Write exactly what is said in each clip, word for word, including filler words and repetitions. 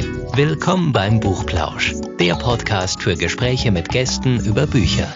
Willkommen beim Buchplausch, der Podcast für Gespräche mit Gästen über Bücher.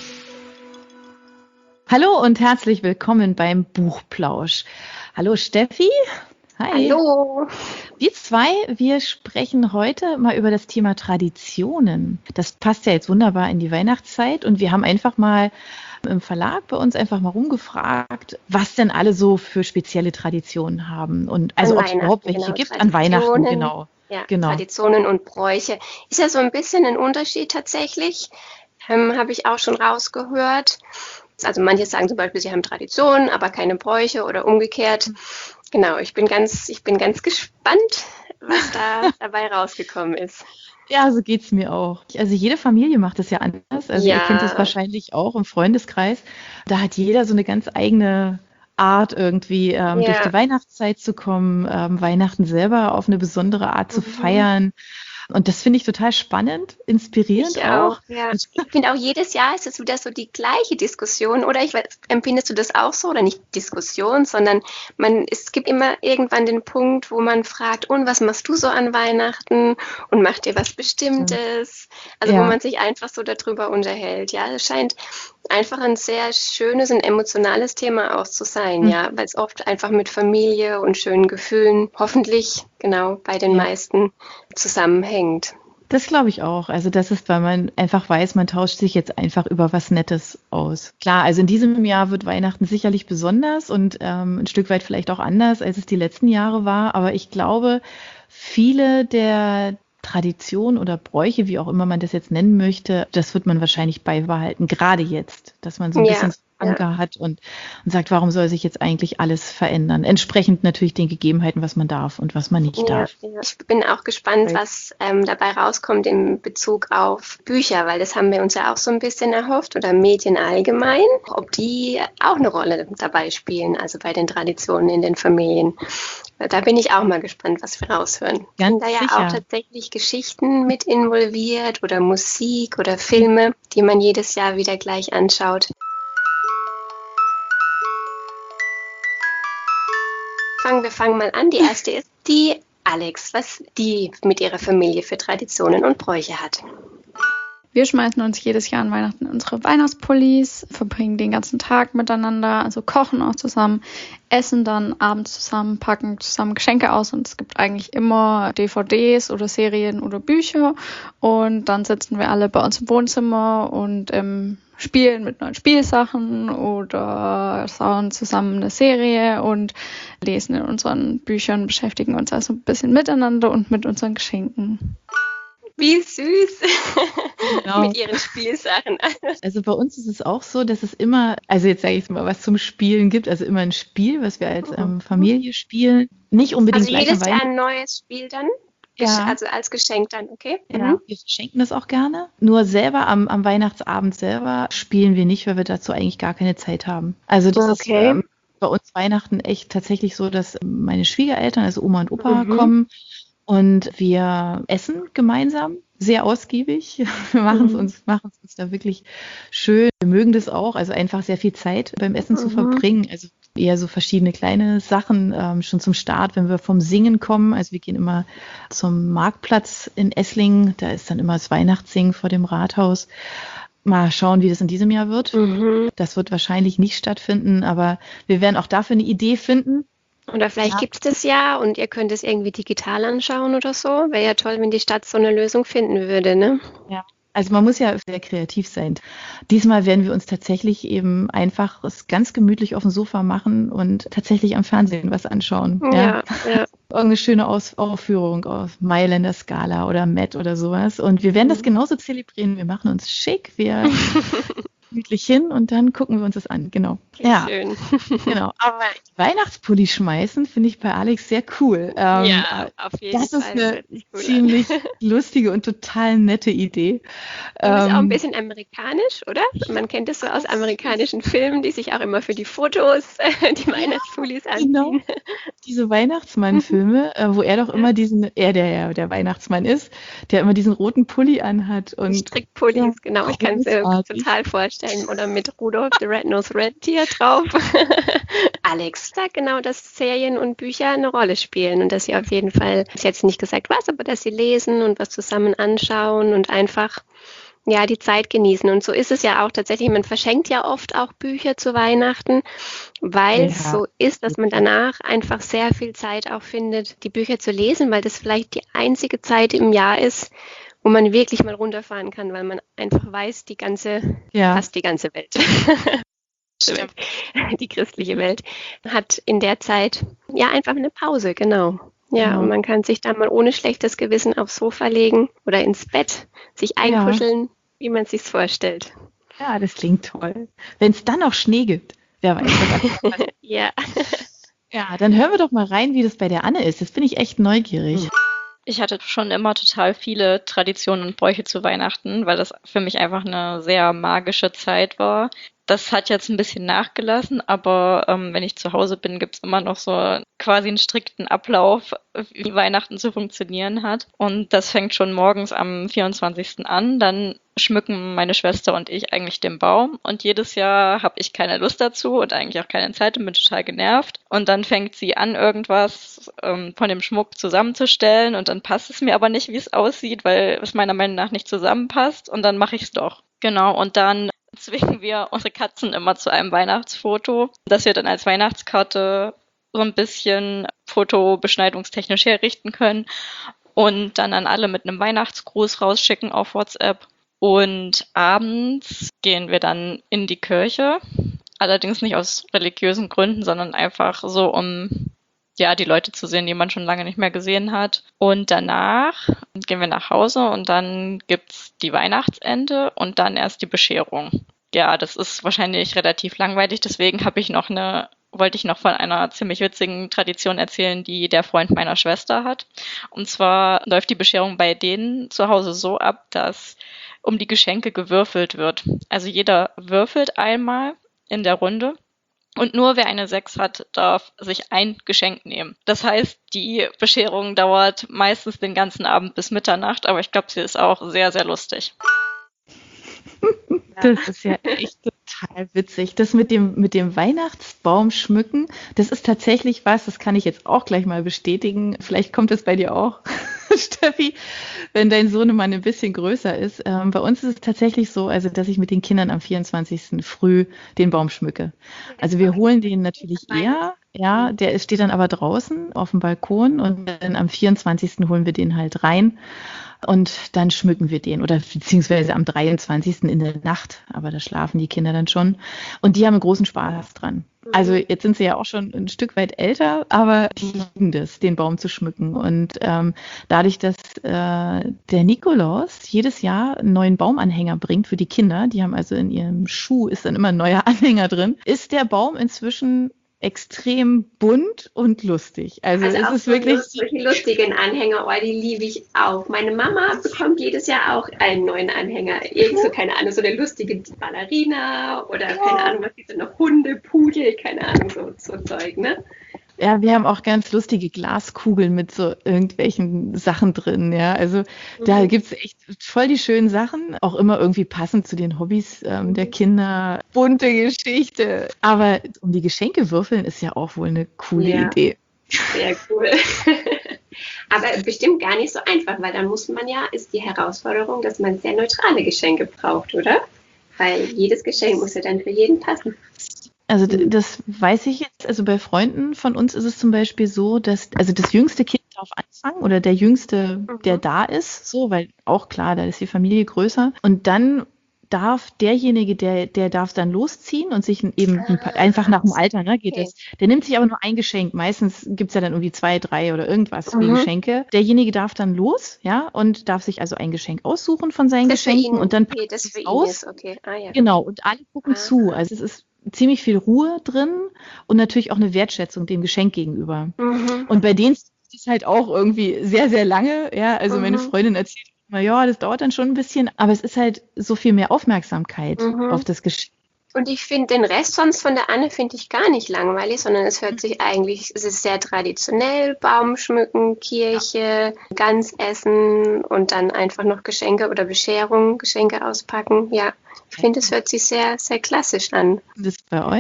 Hallo und herzlich willkommen beim Buchplausch. Hallo Steffi. Hi. Hallo. Wir zwei, wir sprechen heute mal über das Thema Traditionen. Das passt ja jetzt wunderbar in die Weihnachtszeit und wir haben einfach mal im Verlag bei uns einfach mal rumgefragt, was denn alle so für spezielle Traditionen haben und also ob es überhaupt welche genau, gibt an Weihnachten, genau. Ja, genau. Traditionen und Bräuche. Ist ja so ein bisschen ein Unterschied tatsächlich, ähm, habe ich auch schon rausgehört. Also manche sagen zum Beispiel, sie haben Traditionen, aber keine Bräuche oder umgekehrt. Genau, ich bin ganz, ich bin ganz gespannt, was da dabei rausgekommen ist. Ja, so geht's mir auch. Also jede Familie macht es ja anders. Also Ja. ihr kennt es wahrscheinlich auch im Freundeskreis. Da hat jeder so eine ganz eigene Art irgendwie ähm, Ja. durch die Weihnachtszeit zu kommen, ähm, Weihnachten selber auf eine besondere Art zu Mhm. feiern. Und das finde ich total spannend, inspirierend Ich auch. auch, ja. Ich finde auch jedes Jahr ist es wieder so die gleiche Diskussion, oder? Ich weiß, empfindest du das auch so? Oder nicht Diskussion, sondern man, es gibt immer irgendwann den Punkt, wo man fragt, und was machst du so an Weihnachten? Und macht ihr was Bestimmtes? Also Ja. wo man sich einfach so darüber unterhält. Ja, es scheint einfach ein sehr schönes und emotionales Thema auch zu sein, Mhm. ja, weil es oft einfach mit Familie und schönen Gefühlen hoffentlich genau bei den Ja. meisten zusammenhängt. Das glaube ich auch. Also das ist, weil man einfach weiß, man tauscht sich jetzt einfach über was Nettes aus. Klar, also in diesem Jahr wird Weihnachten sicherlich besonders und ähm, ein Stück weit vielleicht auch anders, als es die letzten Jahre war. Aber ich glaube, viele der Traditionen oder Bräuche, wie auch immer man das jetzt nennen möchte, das wird man wahrscheinlich beibehalten. Gerade jetzt, dass man so ein Ja, bisschen Anker hat und, und sagt, warum soll sich jetzt eigentlich alles verändern? Entsprechend natürlich den Gegebenheiten, was man darf und was man nicht Ja, darf. ja. Ich bin auch gespannt, Right. was ähm, dabei rauskommt in Bezug auf Bücher, weil das haben wir uns ja auch so ein bisschen erhofft oder Medien allgemein, ob die auch eine Rolle dabei spielen, also bei den Traditionen in den Familien. Da bin ich auch mal gespannt, was wir raushören. Ganz Sind da ja sicher. auch tatsächlich Geschichten mit involviert oder Musik oder Filme, die man jedes Jahr wieder gleich anschaut. Fangen wir fangen mal an. Die erste ist die Alex, was die mit ihrer Familie für Traditionen und Bräuche hat. Wir schmeißen uns jedes Jahr an Weihnachten unsere Weihnachtspullis, verbringen den ganzen Tag miteinander, also kochen auch zusammen, essen dann abends zusammen, packen zusammen Geschenke aus und es gibt eigentlich immer D V Ds oder Serien oder Bücher und dann sitzen wir alle bei uns im Wohnzimmer und ähm, spielen mit neuen Spielsachen oder schauen zusammen eine Serie und lesen in unseren Büchern, beschäftigen uns also ein bisschen miteinander und mit unseren Geschenken. Wie süß. Genau. Mit ihren Spielsachen. Also bei uns ist es auch so, dass es immer, also jetzt sage ich mal, was zum Spielen gibt, also immer ein Spiel, was wir als ähm, Familie spielen. Nicht unbedingt Also gleich jedes am Jahr Weihnachten. ein neues Spiel dann? Ja. Also als Geschenk dann, okay? Ja, Mhm. wir verschenken das auch gerne. Nur selber am, am Weihnachtsabend selber spielen wir nicht, weil wir dazu eigentlich gar keine Zeit haben. Also das Okay. ist ähm, bei uns Weihnachten echt tatsächlich so, dass meine Schwiegereltern, also Oma und Opa, Mhm. kommen und wir essen gemeinsam, sehr ausgiebig. Wir machen es Mhm. uns, machen es uns da wirklich schön. Wir mögen das auch, also einfach sehr viel Zeit beim Essen zu Mhm. verbringen. Also eher so verschiedene kleine Sachen, ähm, schon zum Start, wenn wir vom Singen kommen. Also wir gehen immer zum Marktplatz in Esslingen, da ist dann immer das Weihnachtssingen vor dem Rathaus. Mal schauen, wie das in diesem Jahr wird. Mhm. Das wird wahrscheinlich nicht stattfinden, aber wir werden auch dafür eine Idee finden. Oder vielleicht Ja. gibt es das ja und ihr könnt es irgendwie digital anschauen oder so. Wäre ja toll, wenn die Stadt so eine Lösung finden würde, ne? Ja. Also man muss ja sehr kreativ sein. Diesmal werden wir uns tatsächlich eben einfach es ganz gemütlich auf dem Sofa machen und tatsächlich am Fernsehen was anschauen. Ja. Ja, ja. Irgendeine schöne Aus Aufführung auf Mailänder Scala oder Met oder sowas. Und wir werden das Mhm. genauso zelebrieren. Wir machen uns schick, wir gemütlich hin und dann gucken wir uns das an. Genau. Ja, Schön. genau. Aber Weihnachtspulli schmeißen finde ich bei Alex sehr cool. Ähm, Ja, auf jeden das ist Fall. eine Hört sich cool an. ziemlich lustige und total nette Idee. Du bist auch ein Ähm, bisschen amerikanisch, oder? Man kennt es so aus amerikanischen Filmen, die sich auch immer für die Fotos die Weihnachtspullis anziehen. Genau. Diese Weihnachtsmann-Filme, äh, wo er doch immer diesen, er der ja der Weihnachtsmann ist, der immer diesen roten Pulli anhat und Strickpullis, ja, genau. Ich kann es mir großartig. total vorstellen. Oder mit Rudolf the Red-Nosed Reindeer drauf. Alex sagt genau, dass Serien und Bücher eine Rolle spielen und dass sie auf jeden Fall, ich hätte jetzt nicht gesagt was, aber dass sie lesen und was zusammen anschauen und einfach ja die Zeit genießen. Und so ist es ja auch tatsächlich, man verschenkt ja oft auch Bücher zu Weihnachten, weil es Ja. so ist, dass man danach einfach sehr viel Zeit auch findet, die Bücher zu lesen, weil das vielleicht die einzige Zeit im Jahr ist, wo man wirklich mal runterfahren kann, weil man einfach weiß, die ganze, Ja. fast die ganze Welt, Stimmt. die christliche Welt, hat in der Zeit ja einfach eine Pause, genau. Ja, Genau. und man kann sich dann mal ohne schlechtes Gewissen aufs Sofa legen oder ins Bett, sich einkuscheln, wie man es sich vorstellt. Ja, das klingt toll. Wenn es dann noch Schnee gibt, wer weiß, was passiert. Ja. Ja, dann hören wir doch mal rein, wie das bei der Anne ist. Jetzt bin ich echt neugierig. Ich hatte schon immer total viele Traditionen und Bräuche zu Weihnachten, weil das für mich einfach eine sehr magische Zeit war. Das hat jetzt ein bisschen nachgelassen, aber ähm, wenn ich zu Hause bin, gibt's immer noch so quasi einen strikten Ablauf, wie Weihnachten zu funktionieren hat. Und das fängt schon morgens am vierundzwanzigsten an. Dann schmücken meine Schwester und ich eigentlich den Baum. Und jedes Jahr habe ich keine Lust dazu und eigentlich auch keine Zeit und bin total genervt. Und dann fängt sie an, irgendwas ähm, von dem Schmuck zusammenzustellen. Und dann passt es mir aber nicht, wie es aussieht, weil es meiner Meinung nach nicht zusammenpasst. Und dann mache ich es doch. Genau, und dann zwingen wir unsere Katzen immer zu einem Weihnachtsfoto, das wir dann als Weihnachtskarte so ein bisschen fotobeschneidungstechnisch herrichten können und dann an alle mit einem Weihnachtsgruß rausschicken auf WhatsApp. Und abends gehen wir dann in die Kirche, allerdings nicht aus religiösen Gründen, sondern einfach so, um ja die Leute zu sehen, die man schon lange nicht mehr gesehen hat. Und danach gehen wir nach Hause und dann gibt's die Weihnachtsente und dann erst die Bescherung. Ja, das ist wahrscheinlich relativ langweilig, deswegen habe ich noch eine, wollte ich noch von einer ziemlich witzigen Tradition erzählen, die der Freund meiner Schwester hat. Und zwar läuft die Bescherung bei denen zu Hause so ab, dass um die Geschenke gewürfelt wird. Also jeder würfelt einmal in der Runde. Und nur wer eine sechs hat, darf sich ein Geschenk nehmen. Das heißt, die Bescherung dauert meistens den ganzen Abend bis Mitternacht, aber ich glaube, sie ist auch sehr, sehr lustig. Das ist ja echt total witzig. Das mit dem, mit dem Weihnachtsbaum schmücken, das ist tatsächlich was, das kann ich jetzt auch gleich mal bestätigen. Vielleicht kommt es bei dir auch, Steffi, wenn dein Sohnemann ein bisschen größer ist. Ähm, bei uns ist es tatsächlich so, also dass ich mit den Kindern am vierundzwanzigsten früh den Baum schmücke. Also wir holen den natürlich eher, ja, der ist, steht dann aber draußen auf dem Balkon und dann am vierundzwanzigsten holen wir den halt rein. Und dann schmücken wir den oder beziehungsweise am dreiundzwanzigsten in der Nacht, aber da schlafen die Kinder dann schon. Und die haben einen großen Spaß dran. Also jetzt sind sie ja auch schon ein Stück weit älter, aber die lieben das, den Baum zu schmücken. Und ähm, dadurch, dass äh, der Nikolaus jedes Jahr einen neuen Baumanhänger bringt für die Kinder, die haben also in ihrem Schuh ist dann immer ein neuer Anhänger drin, ist der Baum inzwischen extrem bunt und lustig. Also, Also es auch ist so wirklich solche lustigen Anhänger, oh, die liebe ich auch. Meine Mama bekommt jedes Jahr auch einen neuen Anhänger. Irgend so, keine Ahnung, so eine lustige Ballerina oder keine Ahnung, was gibt es noch, Hunde, Pudel, keine Ahnung, so, so Zeug, ne? Ja, wir haben auch ganz lustige Glaskugeln mit so irgendwelchen Sachen drin, ja. Also da gibt's echt voll die schönen Sachen, auch immer irgendwie passend zu den Hobbys ähm, der Kinder. Bunte Geschichte. Aber um die Geschenke würfeln ist ja auch wohl eine coole Ja. Idee. Sehr cool. Aber bestimmt gar nicht so einfach, weil dann muss man ja, ist die Herausforderung, dass man sehr neutrale Geschenke braucht, oder? Weil jedes Geschenk muss ja dann für jeden passen. Also d- das weiß ich jetzt, also bei Freunden von uns ist es zum Beispiel so, dass, also das jüngste Kind darf anfangen oder der jüngste, der da ist, so, weil auch klar, da ist die Familie größer. Und dann darf derjenige, der, der darf dann losziehen und sich eben ein paar, einfach nach dem Alter, ne, geht Okay. das. Der nimmt sich aber nur ein Geschenk. Meistens gibt's ja dann irgendwie zwei, drei oder irgendwas für Mhm. Geschenke. Derjenige darf dann los, ja, und darf sich also ein Geschenk aussuchen von seinen Das für Geschenken ihn, und dann okay, packt das es für ihn aus. ist, okay. Ah ja. Genau, und alle gucken Ah. zu. Also es ist ziemlich viel Ruhe drin und natürlich auch eine Wertschätzung dem Geschenk gegenüber. Mhm. Und bei denen ist es halt auch irgendwie sehr, sehr lange. Ja, also meine Mhm. Freundin erzählt immer, ja, das dauert dann schon ein bisschen, aber es ist halt so viel mehr Aufmerksamkeit Mhm. auf das Geschenk. Und ich finde den Rest sonst von der Anne finde ich gar nicht langweilig, sondern es hört sich eigentlich, es ist sehr traditionell, Baum schmücken, Kirche, Gans essen und dann einfach noch Geschenke oder Bescherung, Geschenke auspacken. Ja, ich finde, es hört sich sehr, sehr klassisch an. Und das bei euch?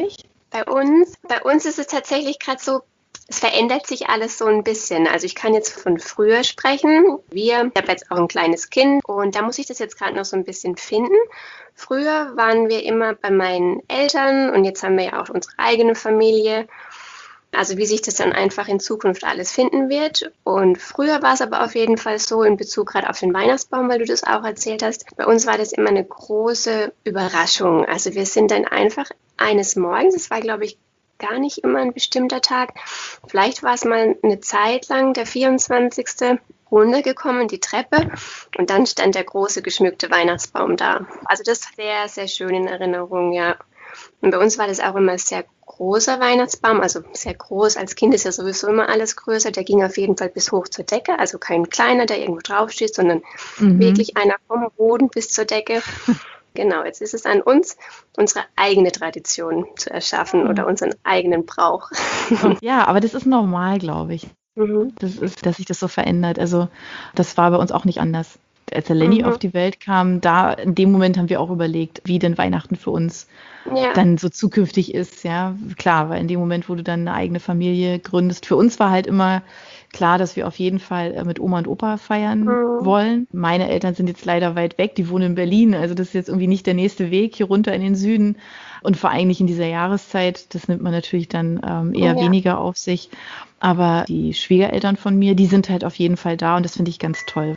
Bei uns, bei uns ist es tatsächlich gerade so, es verändert sich alles so ein bisschen. Also ich kann jetzt von früher sprechen. Wir, ich habe jetzt auch ein kleines Kind und da muss ich das jetzt gerade noch so ein bisschen finden. Früher waren wir immer bei meinen Eltern und jetzt haben wir ja auch unsere eigene Familie. Also wie sich das dann einfach in Zukunft alles finden wird. Und früher war es aber auf jeden Fall so in Bezug gerade auf den Weihnachtsbaum, weil du das auch erzählt hast. Bei uns war das immer eine große Überraschung. Also wir sind dann einfach eines Morgens, es war glaube ich gar nicht immer ein bestimmter Tag, vielleicht war es mal eine Zeit lang der vierundzwanzigste runtergekommen, die Treppe und dann stand der große geschmückte Weihnachtsbaum da. Also das ist sehr, sehr schön in Erinnerung, ja. Und bei uns war das auch immer sehr großer Weihnachtsbaum, also sehr groß. Als Kind ist ja sowieso immer alles größer. Der ging auf jeden Fall bis hoch zur Decke, also kein kleiner, der irgendwo draufsteht, sondern mhm. wirklich einer vom Boden bis zur Decke. Genau, jetzt ist es an uns, unsere eigene Tradition zu erschaffen mhm. oder unseren eigenen Brauch. Ja, aber das ist normal, glaube ich. Mhm. Das ist, dass sich das so verändert. Also das war bei uns auch nicht anders. Als der Lenny mhm. auf die Welt kam, da in dem Moment haben wir auch überlegt, wie denn Weihnachten für uns ja. dann so zukünftig ist. Ja, klar, weil in dem Moment, wo du dann eine eigene Familie gründest, für uns war halt immer klar, dass wir auf jeden Fall mit Oma und Opa feiern mhm. wollen. Meine Eltern sind jetzt leider weit weg, die wohnen in Berlin, also das ist jetzt irgendwie nicht der nächste Weg hier runter in den Süden und vor allem nicht in dieser Jahreszeit. Das nimmt man natürlich dann ähm, eher ja. weniger auf sich. Aber die Schwiegereltern von mir, die sind halt auf jeden Fall da und das finde ich ganz toll.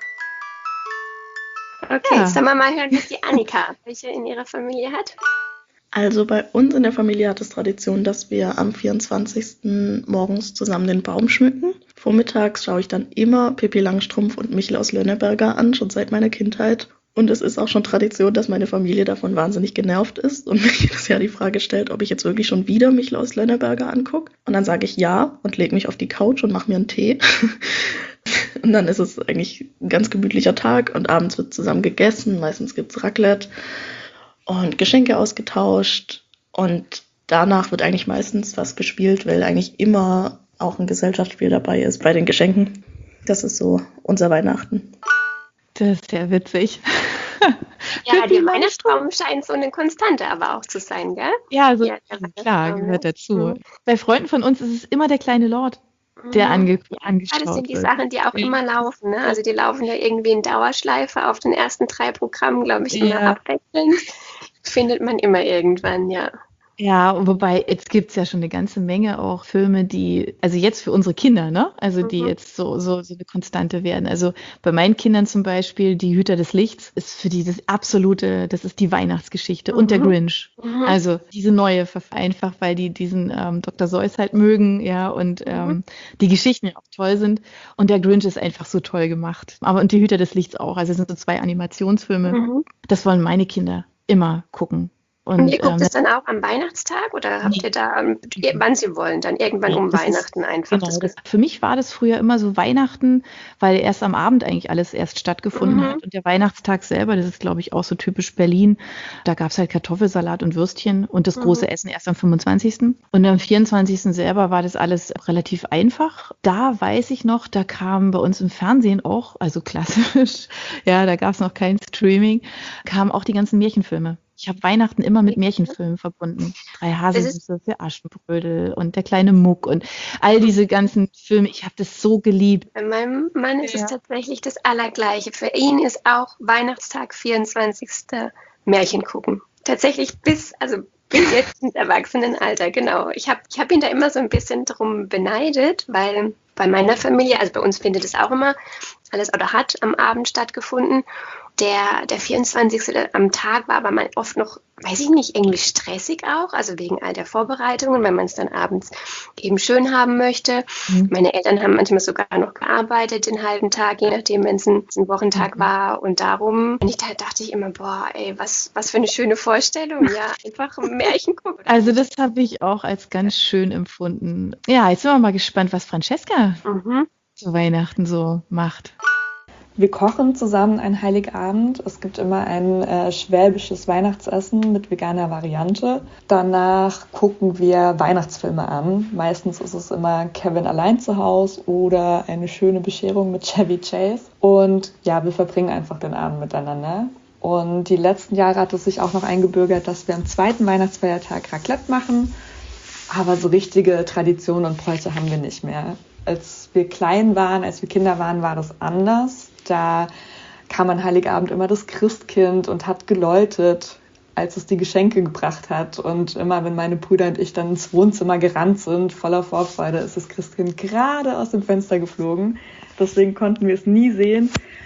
Okay, ja. Jetzt sollen wir mal hören, was die Annika, welche in ihrer Familie hat. Also bei uns in der Familie hat es Tradition, dass wir am vierundzwanzigsten morgens zusammen den Baum schmücken. Vormittags schaue ich dann immer Pippi Langstrumpf und Michel aus Lönneberger an, schon seit meiner Kindheit. Und es ist auch schon Tradition, dass meine Familie davon wahnsinnig genervt ist und mich jedes Jahr die Frage stellt, ob ich jetzt wirklich schon wieder Michel aus Lönneberger angucke. Und dann sage ich ja und lege mich auf die Couch und mache mir einen Tee. Und dann ist es eigentlich ein ganz gemütlicher Tag und abends wird zusammen gegessen. Meistens gibt es Raclette und Geschenke ausgetauscht. Und danach wird eigentlich meistens was gespielt, weil eigentlich immer auch ein Gesellschaftsspiel dabei ist bei den Geschenken. Das ist so unser Weihnachten. Das ist sehr witzig. Ja, der Weihnachtsbaum scheint so eine Konstante aber auch zu sein, gell? Ja, also ja, klar, gehört dazu. Mhm. Bei Freunden von uns ist es immer der kleine Lord, der ange- angeschaut wird. Ja, das sind die wird. Sachen, die auch ja. immer laufen. Ne? Also die laufen ja irgendwie in Dauerschleife auf den ersten drei Programmen, glaube ich, immer ja. abwechselnd. Findet man immer irgendwann, ja. Ja, wobei jetzt gibt's ja schon eine ganze Menge auch Filme, die, also jetzt für unsere Kinder, ne? Also die mhm. jetzt so, so, so eine Konstante werden. Also bei meinen Kindern zum Beispiel, die Hüter des Lichts ist für die das absolute, das ist die Weihnachtsgeschichte mhm. und der Grinch. Mhm. Also diese neue, einfach weil die diesen ähm, Doktor Seuss halt mögen, ja, und ähm, mhm. die Geschichten ja auch toll sind. Und der Grinch ist einfach so toll gemacht. Aber und die Hüter des Lichts auch. Also es sind so zwei Animationsfilme. Mhm. Das wollen meine Kinder immer gucken. Und, und ihr guckt ähm, es dann auch am Weihnachtstag oder habt nee. ihr da, wann sie wollen, dann irgendwann nee, um Weihnachten ist, einfach? Genau, das, für mich war das früher immer so Weihnachten, weil erst am Abend eigentlich alles erst stattgefunden mhm. hat. Und der Weihnachtstag selber, das ist glaube ich auch so typisch Berlin, da gab es halt Kartoffelsalat und Würstchen und das große mhm. Essen erst am fünfundzwanzigsten Und am vierundzwanzigsten selber war das alles relativ einfach. Da weiß ich noch, da kam bei uns im Fernsehen auch, also klassisch, ja, da gab es noch kein Streaming, kamen auch die ganzen Märchenfilme. Ich habe Weihnachten immer mit Märchenfilmen verbunden. Drei Haselnüsse für Aschenbrödel und der kleine Muck und all diese ganzen Filme. Ich habe das so geliebt. Bei meinem Mann ist ja. es tatsächlich das Allergleiche. Für ihn ist auch Weihnachtstag vierundzwanzigste Märchen gucken. Tatsächlich bis, also bis jetzt ins Erwachsenenalter, genau. Ich habe ich hab ihn da immer so ein bisschen drum beneidet, weil bei meiner Familie, also bei uns findet es auch immer alles oder hat am Abend stattgefunden. Der, der vierundzwanzigste am Tag war aber mal oft noch, weiß ich nicht, irgendwie stressig auch, also wegen all der Vorbereitungen, wenn man es dann abends eben schön haben möchte. Mhm. Meine Eltern haben manchmal sogar noch gearbeitet den halben Tag, je nachdem, wenn es ein, ein Wochentag mhm. war. Und darum, und ich, da dachte ich immer, boah, ey, was, was für eine schöne Vorstellung, ja, einfach ein Märchen gucken. Also das habe ich auch als ganz schön empfunden. Ja, jetzt sind wir mal gespannt, was Francesca mhm. zu Weihnachten so macht. Wir kochen zusammen einen Heiligabend. Es gibt immer ein äh, schwäbisches Weihnachtsessen mit veganer Variante. Danach gucken wir Weihnachtsfilme an. Meistens ist es immer Kevin allein zu Hause oder Eine schöne Bescherung mit Chevy Chase. Und ja, wir verbringen einfach den Abend miteinander. Und die letzten Jahre hat es sich auch noch eingebürgert, dass wir am zweiten Weihnachtsfeiertag Raclette machen. Aber so richtige Traditionen und Bräuche haben wir nicht mehr. Als wir klein waren, als wir Kinder waren, war das anders. Da kam an Heiligabend immer das Christkind und hat geläutet, als es die Geschenke gebracht hat. Und immer, wenn meine Brüder und ich dann ins Wohnzimmer gerannt sind, voller Vorfreude, ist das Christkind gerade aus dem Fenster geflogen. Deswegen konnten wir es nie sehen.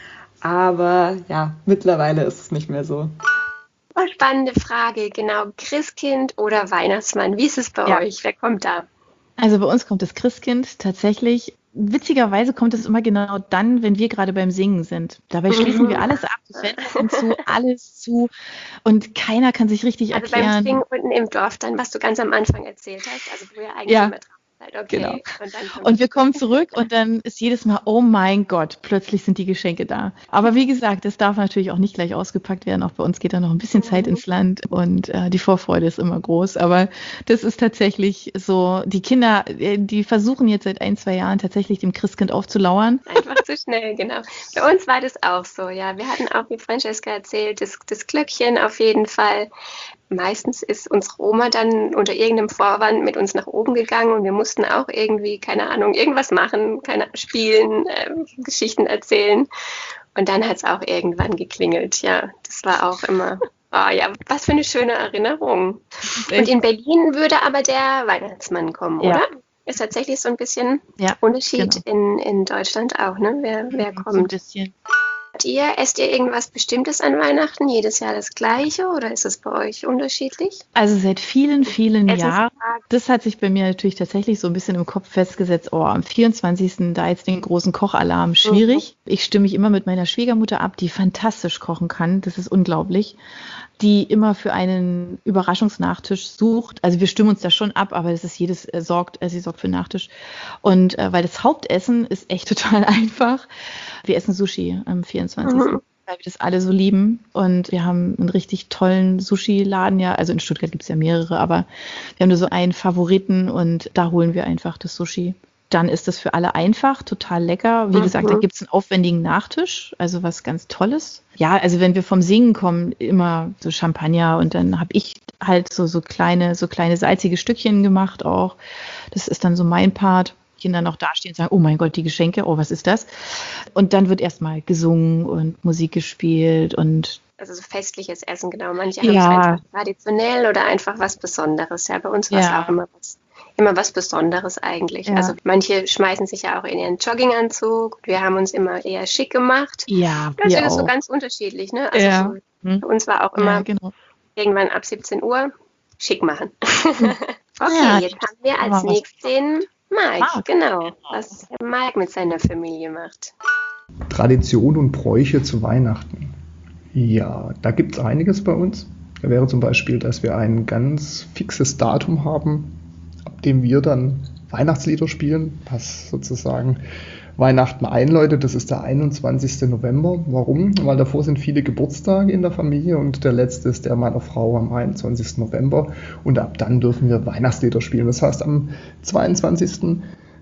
Aber ja, mittlerweile ist es nicht mehr so. Oh, spannende Frage, genau. Christkind oder Weihnachtsmann? Wie ist es bei Ja. euch? Wer kommt da? Also bei uns kommt das Christkind tatsächlich. Witzigerweise kommt es immer genau dann, wenn wir gerade beim Singen sind. Dabei schließen wir alles ab, die Fenster sind zu, alles zu und keiner kann sich richtig Also erklären. beim Singen unten im Dorf dann, was du ganz am Anfang erzählt hast, also wo ihr eigentlich Ja. immer drauf seid. Okay. Genau. Und, dann kommt Und wir kommen zurück und dann ist jedes Mal, oh mein Gott, plötzlich sind die Geschenke da. Aber wie gesagt, das darf natürlich auch nicht gleich ausgepackt werden. Auch bei uns geht da noch ein bisschen Zeit ins Land und äh, die Vorfreude ist immer groß. Aber das ist tatsächlich so, die Kinder, äh, die versuchen jetzt seit ein, zwei Jahren tatsächlich dem Christkind aufzulauern. einfach zu schnell, genau. Bei uns war das auch so, ja. Wir hatten auch, wie Francesca erzählt, das, das Glöckchen auf jeden Fall. Meistens ist unsere Oma dann unter irgendeinem Vorwand mit uns nach oben gegangen und wir mussten auch irgendwie, keine Ahnung, irgendwas machen, keine spielen, äh, Geschichten erzählen. Und dann hat es auch irgendwann geklingelt, ja. Das war auch immer, oh ja, was für eine schöne Erinnerung. Und in Berlin würde aber der Weihnachtsmann kommen, Ja. oder? Ist tatsächlich so ein bisschen Ja, Unterschied in, in Deutschland auch, ne? Wer, wer so ein kommt. bisschen. Habt ihr, esst ihr irgendwas Bestimmtes an Weihnachten? Jedes Jahr das Gleiche oder ist es bei euch unterschiedlich? Also seit vielen, vielen Jahren. Essensfragen? Das hat sich bei mir natürlich tatsächlich so ein bisschen im Kopf festgesetzt. Oh, am vierundzwanzigsten da jetzt den großen Kochalarm. Schwierig. Ich stimme mich immer mit meiner Schwiegermutter ab, die fantastisch kochen kann. Das ist unglaublich. Die immer für einen Überraschungsnachtisch sucht. Also wir stimmen uns da schon ab, aber es ist jedes äh, sorgt, äh, sie sorgt für einen Nachtisch. Und äh, weil das Hauptessen ist echt total einfach. Wir essen Sushi am vierundzwanzigsten Mhm. weil wir das alle so lieben. Und wir haben einen richtig tollen Sushi-Laden, ja. Also in Stuttgart gibt es ja mehrere, aber wir haben nur so einen Favoriten und da holen wir einfach das Sushi. Dann ist das für alle einfach, total lecker. Wie Mhm. gesagt, da gibt es einen aufwendigen Nachtisch, also was ganz Tolles. Ja, also wenn wir vom Singen kommen, immer so Champagner und dann habe ich halt so, so kleine, so kleine salzige Stückchen gemacht auch. Das ist dann so mein Part. Kinder noch dastehen und sagen, oh mein Gott, die Geschenke, oh, was ist das? Und dann wird erstmal gesungen und Musik gespielt und Also so festliches Essen, genau. Manche haben es ja, einfach traditionell oder einfach was Besonderes. Ja, bei uns war es ja, auch immer was, immer was Besonderes eigentlich. ja, Also manche schmeißen sich ja auch in ihren Jogginganzug. Wir haben uns immer eher schick gemacht. ja, Das wir ist so auch. ganz unterschiedlich, ne? Also Ja, so, hm, für uns war auch ja, immer genau. irgendwann ab siebzehn Uhr schick machen. Hm. Okay, Ja, jetzt haben wir als aber was nächstes den Mike, Marc. genau, was Mike mit seiner Familie macht. Tradition und Bräuche zu Weihnachten. Ja, da gibt es einiges bei uns. Da wäre zum Beispiel, dass wir ein ganz fixes Datum haben, ab dem wir dann Weihnachtslieder spielen, was sozusagen Weihnachten einläutet. Das ist der einundzwanzigsten November. Warum? Weil davor sind viele Geburtstage in der Familie und der letzte ist der meiner Frau am einundzwanzigsten November. Und ab dann dürfen wir Weihnachtslieder spielen. Das heißt, am zweiundzwanzigsten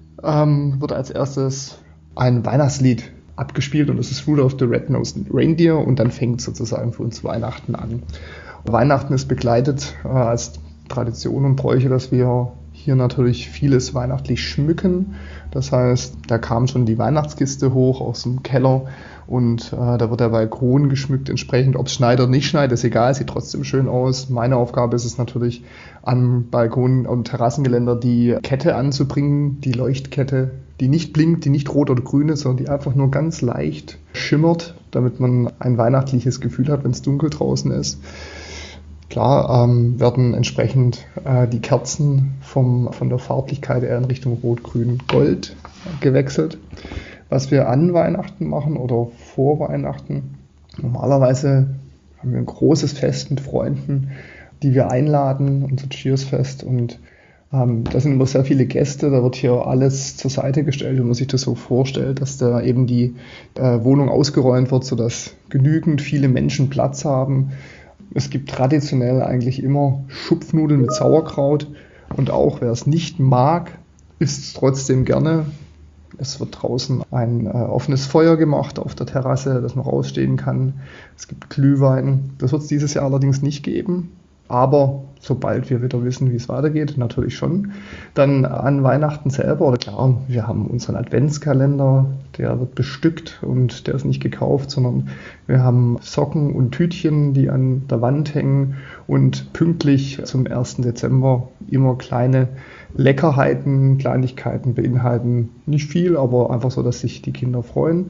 Ähm, wird als erstes ein Weihnachtslied abgespielt und das ist Rudolph the Red-Nosed Reindeer und dann fängt sozusagen für uns Weihnachten an. Weihnachten ist begleitet äh, als Tradition und Bräuche, dass wir hier natürlich vieles weihnachtlich schmücken. Das heißt, da kam schon die Weihnachtskiste hoch aus dem Keller und äh, da wird der Balkon geschmückt entsprechend. Ob es schneit oder nicht schneit, ist egal, sieht trotzdem schön aus. Meine Aufgabe ist es natürlich, am Balkon und Terrassengeländer die Kette anzubringen, die Leuchtkette, die nicht blinkt, die nicht rot oder grün ist, sondern die einfach nur ganz leicht schimmert, damit man ein weihnachtliches Gefühl hat, wenn es dunkel draußen ist. Klar ähm, werden entsprechend äh, die Kerzen vom, von der Farblichkeit eher in Richtung Rot, Grün, Gold gewechselt. Was wir an Weihnachten machen oder vor Weihnachten, normalerweise haben wir ein großes Fest mit Freunden, die wir einladen, unser Cheers-Fest und ähm, da sind immer sehr viele Gäste, da wird hier alles zur Seite gestellt, wenn man sich das so vorstellt, dass da eben die äh, Wohnung ausgeräumt wird, sodass genügend viele Menschen Platz haben. Es gibt traditionell eigentlich immer Schupfnudeln mit Sauerkraut und auch wer es nicht mag, isst es trotzdem gerne. Es wird draußen ein äh, offenes Feuer gemacht auf der Terrasse, das noch ausstehen kann. Es gibt Glühwein. Das wird es dieses Jahr allerdings nicht geben. Aber sobald wir wieder wissen, wie es weitergeht, natürlich schon. Dann an Weihnachten selber, oder klar, wir haben unseren Adventskalender, der wird bestückt und der ist nicht gekauft, sondern wir haben Socken und Tütchen, die an der Wand hängen und pünktlich zum ersten Dezember immer kleine Leckerheiten, Kleinigkeiten beinhalten. Nicht viel, aber einfach so, dass sich die Kinder freuen.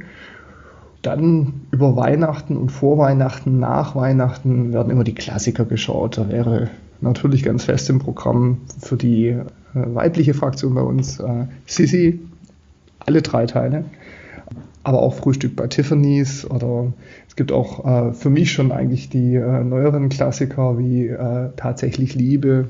Dann über Weihnachten und vor Weihnachten, nach Weihnachten werden immer die Klassiker geschaut. Da wäre natürlich ganz fest im Programm für die äh, weibliche Fraktion bei uns äh, Sissi, alle drei Teile. Aber auch Frühstück bei Tiffany's oder es gibt auch äh, für mich schon eigentlich die äh, neueren Klassiker wie äh, Tatsächlich Liebe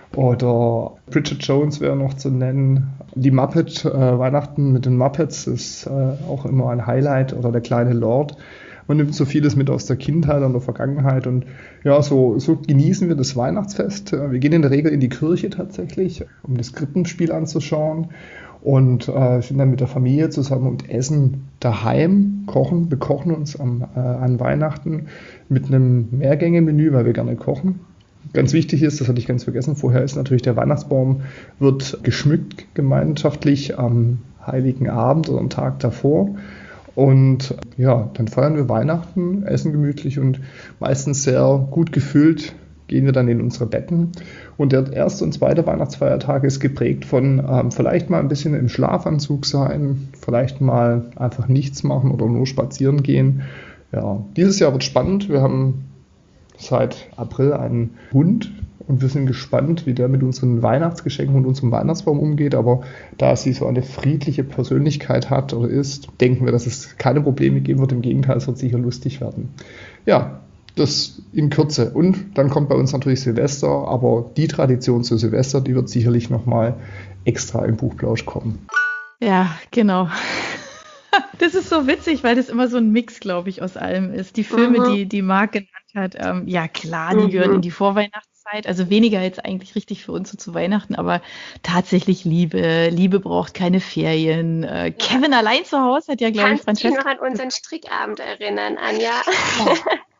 oder Bridget Jones wäre noch zu nennen. Die Muppet, äh, Weihnachten mit den Muppets ist äh, auch immer ein Highlight oder der kleine Lord. Man nimmt so vieles mit aus der Kindheit und der Vergangenheit und ja, so, so genießen wir das Weihnachtsfest. Wir gehen in der Regel in die Kirche tatsächlich, um das Krippenspiel anzuschauen und äh, sind dann mit der Familie zusammen und essen daheim, kochen. Wir kochen uns am, äh, an Weihnachten mit einem Mehrgänge-Menü, weil wir gerne kochen. Ganz wichtig ist, das hatte ich ganz vergessen vorher, ist natürlich der Weihnachtsbaum wird geschmückt gemeinschaftlich am Heiligen Abend oder am Tag davor. Und ja, dann feiern wir Weihnachten, essen gemütlich und meistens sehr gut gefüllt gehen wir dann in unsere Betten. Und der erste und zweite Weihnachtsfeiertag ist geprägt von ähm, vielleicht mal ein bisschen im Schlafanzug sein, vielleicht mal einfach nichts machen oder nur spazieren gehen. Ja, dieses Jahr wird spannend. Wir haben seit April einen Hund und wir sind gespannt, wie der mit unseren Weihnachtsgeschenken und unserem Weihnachtsbaum umgeht. Aber da sie so eine friedliche Persönlichkeit hat oder ist, denken wir, dass es keine Probleme geben wird. Im Gegenteil, es wird sicher lustig werden. Ja, das in Kürze. Und dann kommt bei uns natürlich Silvester, aber die Tradition zu Silvester, die wird sicherlich nochmal extra im Buchplausch kommen. Ja, genau. Das ist so witzig, weil das immer so ein Mix, glaube ich, aus allem ist. Die Filme, mhm. die, die Marc genannt hat, ähm, ja klar, die mhm. gehören in die Vorweihnachtszeit. Also weniger jetzt eigentlich richtig für uns so zu Weihnachten, aber tatsächlich Liebe. Liebe braucht keine Ferien. Äh, Kevin allein zu Hause hat ja, glaube ich, Francesca. Kannst du dich noch an unseren Strickabend erinnern, Anja? Ja.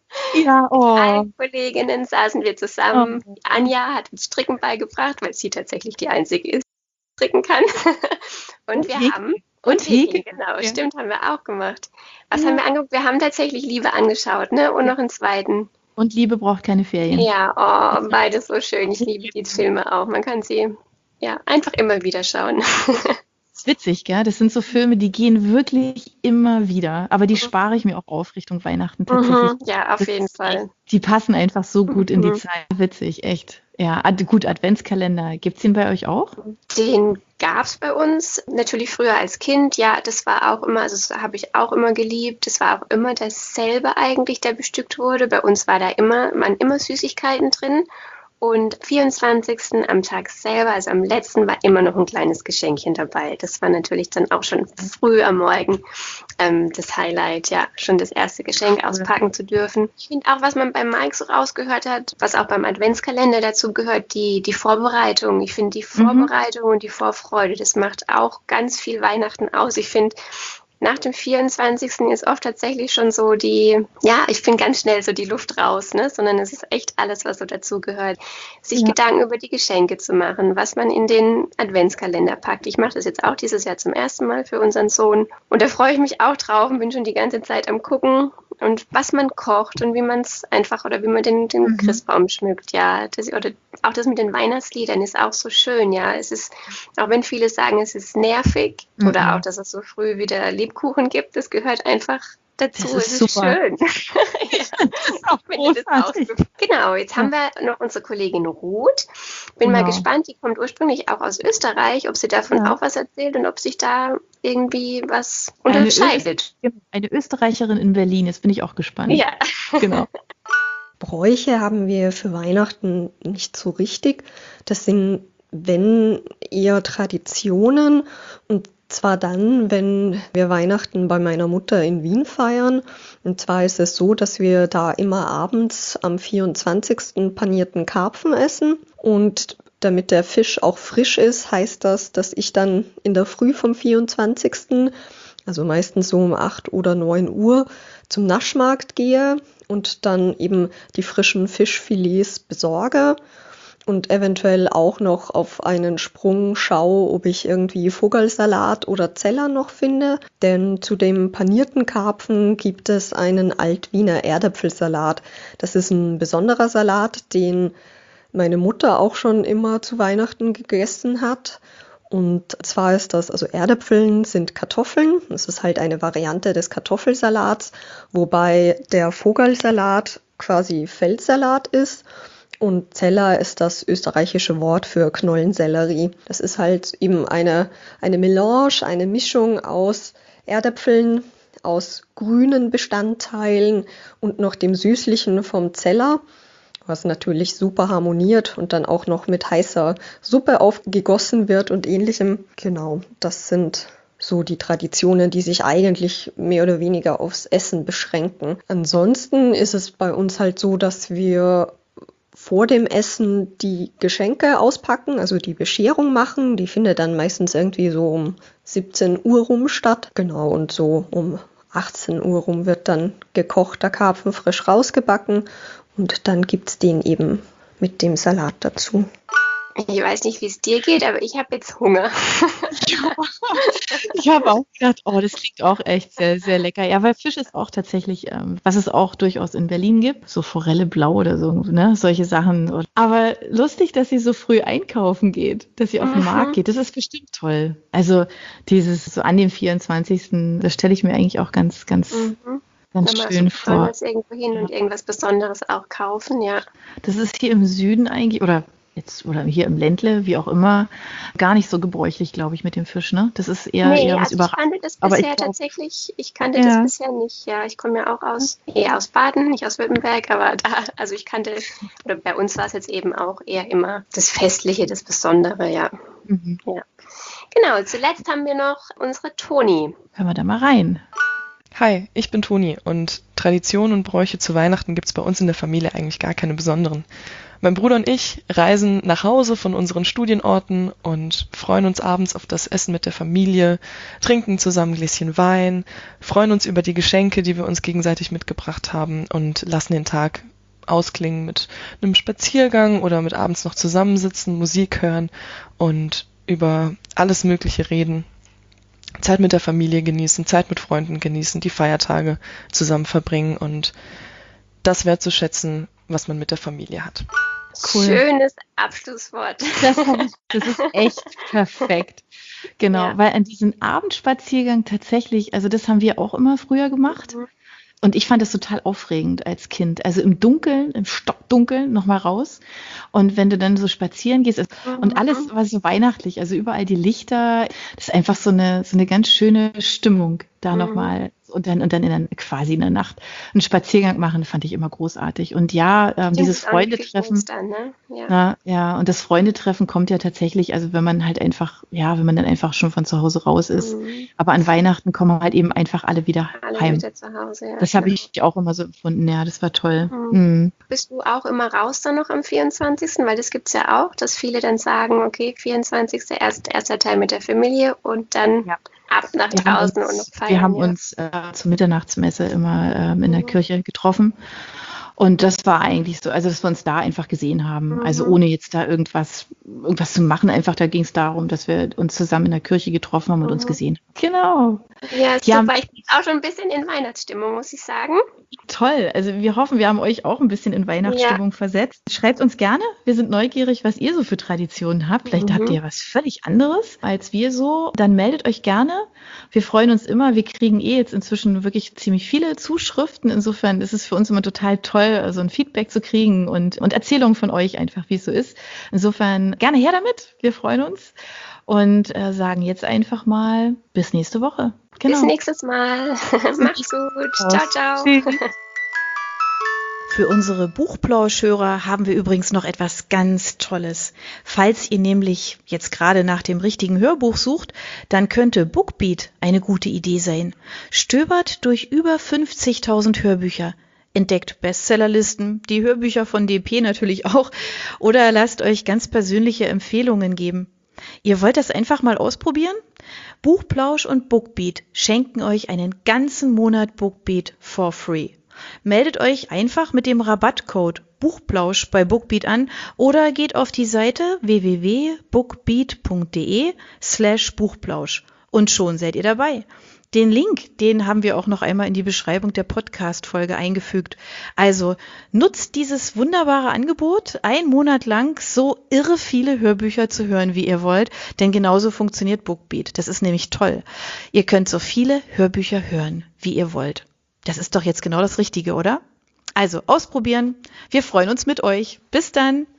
Ja, oh. Alle Kolleginnen saßen wir zusammen. Oh. Anja hat uns Stricken beigebracht, weil sie tatsächlich die Einzige ist, die stricken kann. Und, und wir Häkeln. haben... Und Häkeln, genau, ja. Stimmt, haben wir auch gemacht. Was ja. haben wir angeguckt? Wir haben tatsächlich Liebe angeschaut, ne? Und noch einen zweiten. Und Liebe braucht keine Ferien. Ja, oh, beides so schön. Ich liebe die Filme auch. Man kann sie ja einfach immer wieder schauen. Das ist witzig, gell? Das sind so Filme, die gehen wirklich immer wieder. Aber die spare ich mir auch auf Richtung Weihnachten tatsächlich. Mhm, ja, auf das jeden Fall. Die passen einfach so gut mhm. in die Zeit. Witzig, echt. Ja, ad- gut, Adventskalender. Gibt es den bei euch auch? Den gab es bei uns natürlich früher als Kind. Ja, das war auch immer, also das habe ich auch immer geliebt. Das war auch immer dasselbe eigentlich, der bestückt wurde. Bei uns war da immer, waren immer Süßigkeiten drin. Und vierundzwanzigsten am Tag selber, also am letzten, war immer noch ein kleines Geschenkchen dabei. Das war natürlich dann auch schon früh am Morgen ähm, das Highlight, ja, schon das erste Geschenk auspacken zu dürfen. Ich finde auch, was man bei Mike so rausgehört hat, was auch beim Adventskalender dazu gehört, die, die Vorbereitung. Ich finde die Vorbereitung mhm. und die Vorfreude, das macht auch ganz viel Weihnachten aus. Ich finde, nach dem vierundzwanzigsten ist oft tatsächlich schon so die, ja, ich finde ganz schnell so die Luft raus, ne? Sondern es ist echt alles, was so dazugehört. Sich ja. Gedanken über die Geschenke zu machen, was man in den Adventskalender packt. Ich mache das jetzt auch dieses Jahr zum ersten Mal für unseren Sohn. Und da freue ich mich auch drauf und bin schon die ganze Zeit am Gucken und was man kocht und wie man es einfach oder wie man den, den mhm. Christbaum schmückt, ja. Das, oder auch das mit den Weihnachtsliedern ist auch so schön, ja. Es ist, auch wenn viele sagen, es ist nervig mhm. oder auch, dass es so früh wieder Lebkuchen gibt, das gehört einfach dazu. Das ist es super. Ist schön. Ja. Das ist auch großartig. Genau, jetzt haben wir noch unsere Kollegin Ruth. Bin genau. mal gespannt, die kommt ursprünglich auch aus Österreich, ob sie davon ja. auch was erzählt und ob sich da irgendwie was unterscheidet. Eine, Ö- eine Österreicherin in Berlin, jetzt bin ich auch gespannt. Ja, genau. Bräuche haben wir für Weihnachten nicht so richtig. Das sind, wenn, eher Traditionen und zwar dann, wenn wir Weihnachten bei meiner Mutter in Wien feiern. Und zwar ist es so, dass wir da immer abends am vierundzwanzigsten panierten Karpfen essen. Und damit der Fisch auch frisch ist, heißt das, dass ich dann in der Früh vom vierundzwanzigsten also meistens so um acht oder neun Uhr, zum Naschmarkt gehe und dann eben die frischen Fischfilets besorge und eventuell auch noch auf einen Sprung schaue, ob ich irgendwie Vogelsalat oder Zeller noch finde. Denn zu dem panierten Karpfen gibt es einen Alt-Wiener Erdäpfelsalat. Das ist ein besonderer Salat, den meine Mutter auch schon immer zu Weihnachten gegessen hat. Und zwar ist das, also Erdäpfeln sind Kartoffeln. Das ist halt eine Variante des Kartoffelsalats, wobei der Vogelsalat quasi Feldsalat ist. Und Zeller ist das österreichische Wort für Knollensellerie. Das ist halt eben eine, eine Melange, eine Mischung aus Erdäpfeln, aus grünen Bestandteilen und noch dem Süßlichen vom Zeller, was natürlich super harmoniert und dann auch noch mit heißer Suppe aufgegossen wird und ähnlichem. Genau, das sind so die Traditionen, die sich eigentlich mehr oder weniger aufs Essen beschränken. Ansonsten ist es bei uns halt so, dass wir vor dem Essen die Geschenke auspacken, also die Bescherung machen. Die findet dann meistens irgendwie so um siebzehn Uhr rum statt. Genau, und so um achtzehn Uhr rum wird dann gekochter Karpfen frisch rausgebacken und dann gibt's den eben mit dem Salat dazu. Ich weiß nicht, wie es dir geht, aber ich habe jetzt Hunger. Ja, ich habe auch gedacht, oh, das klingt auch echt sehr, sehr lecker. Ja, weil Fisch ist auch tatsächlich, ähm, was es auch durchaus in Berlin gibt, so Forelle blau oder so, ne, solche Sachen. Aber lustig, dass sie so früh einkaufen geht, dass sie auf den Markt geht. Das ist bestimmt toll. Also dieses so an dem vierundzwanzigsten, das stelle ich mir eigentlich auch ganz, ganz, Mhm. ganz Wenn man schön so vor. besonders irgendwo hin und irgendwas Besonderes auch kaufen, ja. Das ist hier im Süden eigentlich, oder jetzt, oder hier im Ländle, wie auch immer, gar nicht so gebräuchlich, glaube ich, mit dem Fisch, ne? Das ist eher, Nee, eher was also ich überraschend. kannte das Aber ich bisher glaub- tatsächlich, ich kannte Ja. das bisher nicht, ja. Ich komme ja auch aus, eher aus Baden, nicht aus Württemberg, aber da, also ich kannte, oder bei uns war es jetzt eben auch eher immer das Festliche, das Besondere, ja. Mhm. Ja. Genau, zuletzt haben wir noch unsere Toni. Hören wir da mal rein. Hi, ich bin Toni und Traditionen und Bräuche zu Weihnachten gibt's bei uns in der Familie eigentlich gar keine besonderen. Mein Bruder und ich reisen nach Hause von unseren Studienorten und freuen uns abends auf das Essen mit der Familie, trinken zusammen ein Gläschen Wein, freuen uns über die Geschenke, die wir uns gegenseitig mitgebracht haben und lassen den Tag ausklingen mit einem Spaziergang oder mit abends noch zusammensitzen, Musik hören und über alles Mögliche reden. Zeit mit der Familie genießen, Zeit mit Freunden genießen, die Feiertage zusammen verbringen und das wertzuschätzen, was man mit der Familie hat. Cool. Schönes Abschlusswort. Das, hab ich, das ist echt perfekt. Genau, Ja. weil an diesem Abendspaziergang tatsächlich, also das haben wir auch immer früher gemacht. Mhm. Und ich fand das total aufregend als Kind. Also im Dunkeln, im Stockdunkeln nochmal raus. Und wenn du dann so spazieren gehst, und alles war so weihnachtlich, also überall die Lichter, das ist einfach so eine, so eine ganz schöne Stimmung da Mhm. nochmal. Und dann, und dann in der, quasi in der Nacht einen Spaziergang machen, fand ich immer großartig. Und ja, ähm, Stimmt, dieses das ist auch eine Freundetreffen. Küchenstern, ne? Ja. Ja, ja, und das Freundetreffen kommt ja tatsächlich, also wenn man halt einfach, ja, wenn man dann einfach schon von zu Hause raus ist. Mhm. Aber an Weihnachten kommen halt eben einfach alle wieder Alle heim. wieder zu Hause, ja. Das habe ich auch immer so empfunden, ja, das war toll. Mhm. Mhm. Bist du auch immer raus dann noch am vierundzwanzigsten? Weil das gibt es ja auch, dass viele dann sagen, okay, vierundzwanzigsten Erst, erster Teil mit der Familie und dann Ja. ab nach Wir haben draußen und noch uns, feiern. wir haben ja. uns äh, zur Mitternachtsmesse immer ähm, in der Mhm. Kirche getroffen. Und das war eigentlich so, also dass wir uns da einfach gesehen haben. Mhm. Also ohne jetzt da irgendwas, irgendwas zu machen. Einfach da ging es darum, dass wir uns zusammen in der Kirche getroffen haben und Mhm. uns gesehen haben. Genau. Ja, Ja. super. Ich bin auch schon ein bisschen in Weihnachtsstimmung, muss ich sagen. Toll. Also wir hoffen, wir haben euch auch ein bisschen in Weihnachtsstimmung versetzt. Schreibt uns gerne. Wir sind neugierig, was ihr so für Traditionen habt. Vielleicht Mhm. habt ihr was völlig anderes als wir so. Dann meldet euch gerne. Wir freuen uns immer. Wir kriegen eh jetzt inzwischen wirklich ziemlich viele Zuschriften. Insofern ist es für uns immer total toll, so ein Feedback zu kriegen und, und Erzählungen von euch einfach, wie es so ist. Insofern gerne her damit. Wir freuen uns und äh, sagen jetzt einfach mal bis nächste Woche. Genau. Bis nächstes Mal. Macht's gut. Ciao, ciao. Tschüss. Für unsere Buchplauschhörer haben wir übrigens noch etwas ganz Tolles. Falls ihr nämlich jetzt gerade nach dem richtigen Hörbuch sucht, dann könnte Bookbeat eine gute Idee sein. Stöbert durch über fünfzigtausend Hörbücher. Entdeckt Bestsellerlisten, die Hörbücher von D P natürlich auch, oder lasst euch ganz persönliche Empfehlungen geben. Ihr wollt das einfach mal ausprobieren? Buchplausch und Bookbeat schenken euch einen ganzen Monat Bookbeat for free. Meldet euch einfach mit dem Rabattcode Buchplausch bei Bookbeat an oder geht auf die Seite w w w punkt bookbeat punkt d e slash Buchplausch und schon seid ihr dabei. Den Link, den haben wir auch noch einmal in die Beschreibung der Podcast-Folge eingefügt. Also nutzt dieses wunderbare Angebot, einen Monat lang so irre viele Hörbücher zu hören, wie ihr wollt, denn genauso funktioniert Bookbeat. Das ist nämlich toll. Ihr könnt so viele Hörbücher hören, wie ihr wollt. Das ist doch jetzt genau das Richtige, oder? Also ausprobieren. Wir freuen uns mit euch. Bis dann.